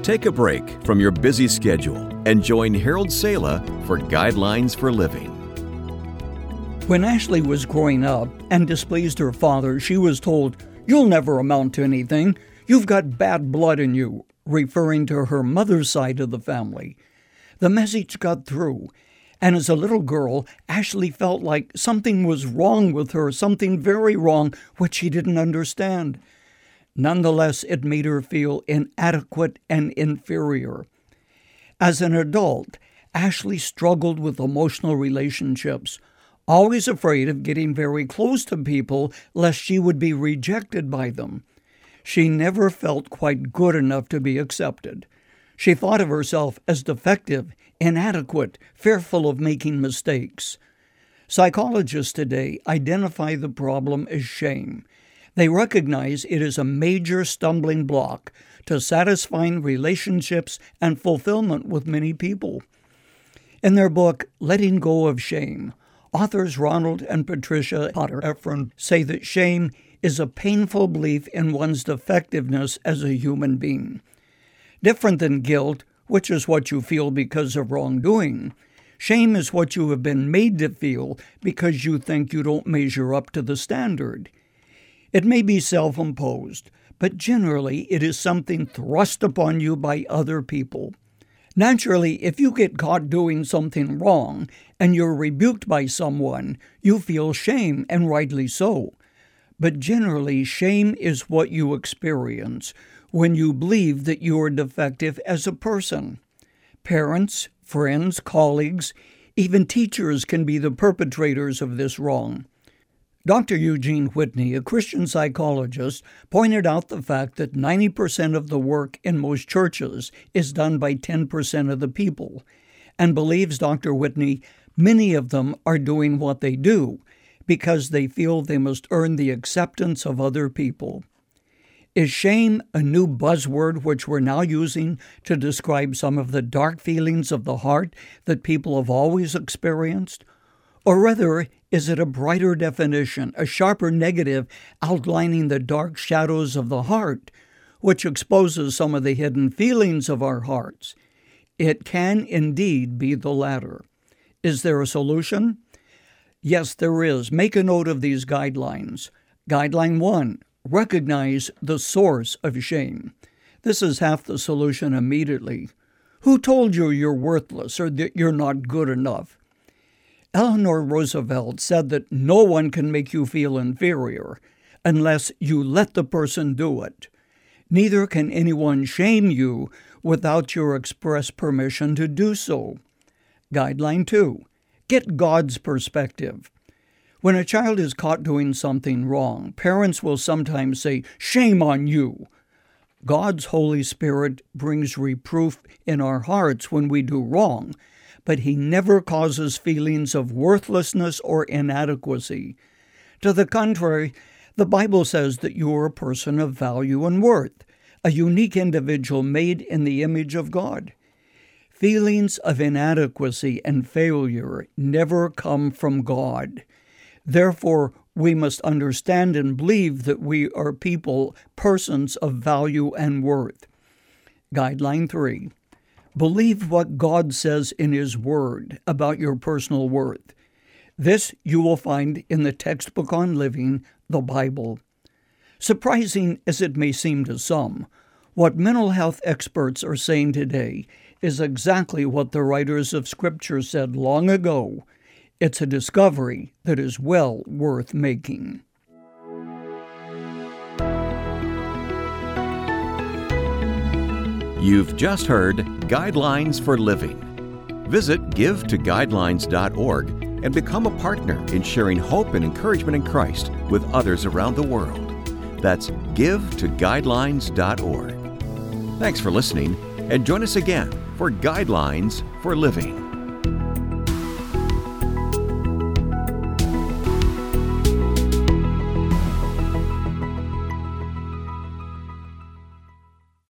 Take a break from your busy schedule and join Harold Sala for Guidelines for Living. When Ashley was growing up and displeased her father, she was told, "You'll never amount to anything. You've got bad blood in you," referring to her mother's side of the family. The message got through, and as a little girl, Ashley felt like something was wrong with her, something very wrong, which she didn't understand. Nonetheless, it made her feel inadequate and inferior. As an adult, Ashley struggled with emotional relationships, always afraid of getting very close to people lest she would be rejected by them. She never felt quite good enough to be accepted. She thought of herself as defective, inadequate, fearful of making mistakes. Psychologists today identify the problem as shame. They recognize it is a major stumbling block to satisfying relationships and fulfillment with many people. In their book, Letting Go of Shame, authors Ronald and Patricia Potter Efron say that shame is a painful belief in one's defectiveness as a human being. Different than guilt, which is what you feel because of wrongdoing, shame is what you have been made to feel because you think you don't measure up to the standard. It may be self-imposed, but generally it is something thrust upon you by other people. Naturally, if you get caught doing something wrong and you're rebuked by someone, you feel shame, and rightly so. But generally, shame is what you experience when you believe that you are defective as a person. Parents, friends, colleagues, even teachers can be the perpetrators of this wrong. Dr. Eugene Whitney, a Christian psychologist, pointed out the fact that 90% of the work in most churches is done by 10% of the people, and believes, Dr. Whitney, many of them are doing what they do because they feel they must earn the acceptance of other people. Is shame a new buzzword which we're now using to describe some of the dark feelings of the heart that people have always experienced? Or rather, is it a brighter definition, a sharper negative outlining the dark shadows of the heart, which exposes some of the hidden feelings of our hearts? It can indeed be the latter. Is there a solution? Yes, there is. Make a note of these guidelines. Guideline 1, recognize the source of shame. This is half the solution immediately. Who told you you're worthless or that you're not good enough? Eleanor Roosevelt said that no one can make you feel inferior unless you let the person do it. Neither can anyone shame you without your express permission to do so. Guideline 2, get God's perspective. When a child is caught doing something wrong, parents will sometimes say, "Shame on you." God's Holy Spirit brings reproof in our hearts when we do wrong, but He never causes feelings of worthlessness or inadequacy. To the contrary, the Bible says that you are a person of value and worth, a unique individual made in the image of God. Feelings of inadequacy and failure never come from God. Therefore, we must understand and believe that we are people, persons of value and worth. Guideline 3. Believe what God says in His Word about your personal worth. This you will find in the textbook on living, the Bible. Surprising as it may seem to some, what mental health experts are saying today is exactly what the writers of Scripture said long ago. It's a discovery that is well worth making. You've just heard Guidelines for Living. Visit givetoguidelines.org and become a partner in sharing hope and encouragement in Christ with others around the world. That's givetoguidelines.org. Thanks for listening, and join us again for Guidelines for Living.